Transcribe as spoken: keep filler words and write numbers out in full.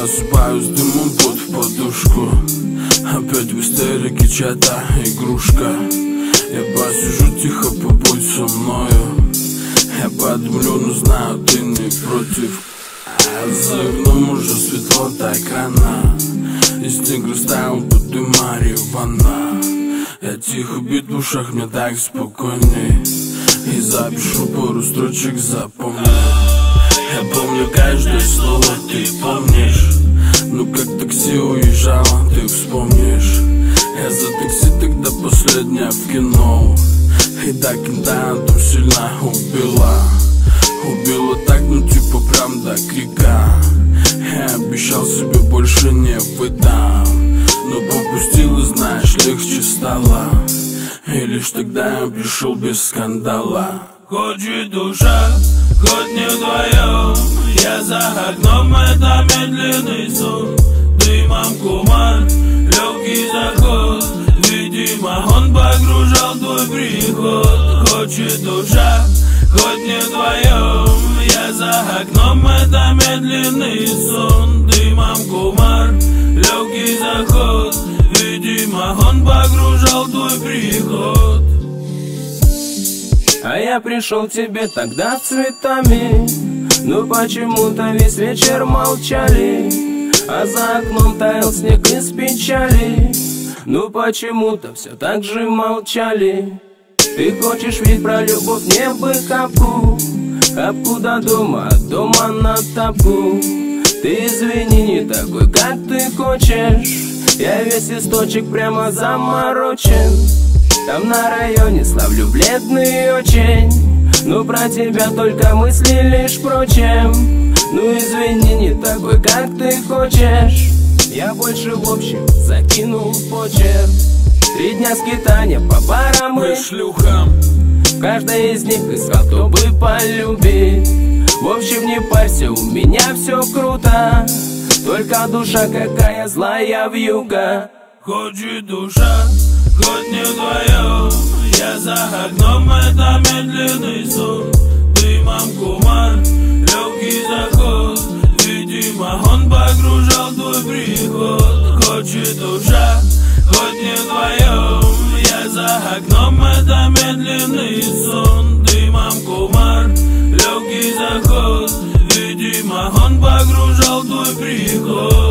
Просыпаюсь дымом под в подушку. Опять в истерике чья-то игрушка. Я посижу тихо, побудь со мною. Я подымлю, но знаю, ты не против. А за окном уже светло так рано. И снег растаял под Марьевана. Я тихо бит в ушах, мне так спокойней. И запишу пару строчек, запомни. Я помню каждое слово, ты помнишь. Ну как такси уезжало, ты вспомнишь. Я за такси тогда последняя в кино. И так интантом сильно убила. Убила так, ну типа прям до крика. Я обещал себе больше не выдам. Но попустил, и знаешь, легче стало. И лишь тогда я пришел без скандала. Хочет душа, хоть не вдвоем. Я за окном, это медленный сон. Дымом кумар, легкий заход. Видимо, он погружал твой приход. Хочет душа, хоть не вдвоем. Я за окном, это медленный сон. Дымом кумар, легкий заход. Видимо, он погружал твой приход. А я пришел к тебе тогда цветами. Но почему-то весь вечер молчали. А за окном таял снег из печали. Ну почему-то все так же молчали. Ты хочешь ведь про любовь не в хапку. Хапку до дома, от дома на тапку. Ты извини, не такой, как ты хочешь. Я весь источек прямо заморочен. Там на районе славлю бледный очень. Ну про тебя только мысли лишь прочим. Ну извини, не такой, как ты хочешь. Я больше в общем закинул почерк. Три дня скитания по барам и шлюхам. В каждой из них искал, кто бы полюбить. В общем, не парься, у меня все круто. Только душа какая злая вьюга. Хочет душа, хоть не вдвоем. Я за окном, это медленный сон. Дымом кумар, легкий заход. Видимо, он погружал твой приход. Хочет душа, хоть не вдвоем. Я за окном, это медленный сон. Дымом кумар, легкий заход. Видимо, он погружал твой приход.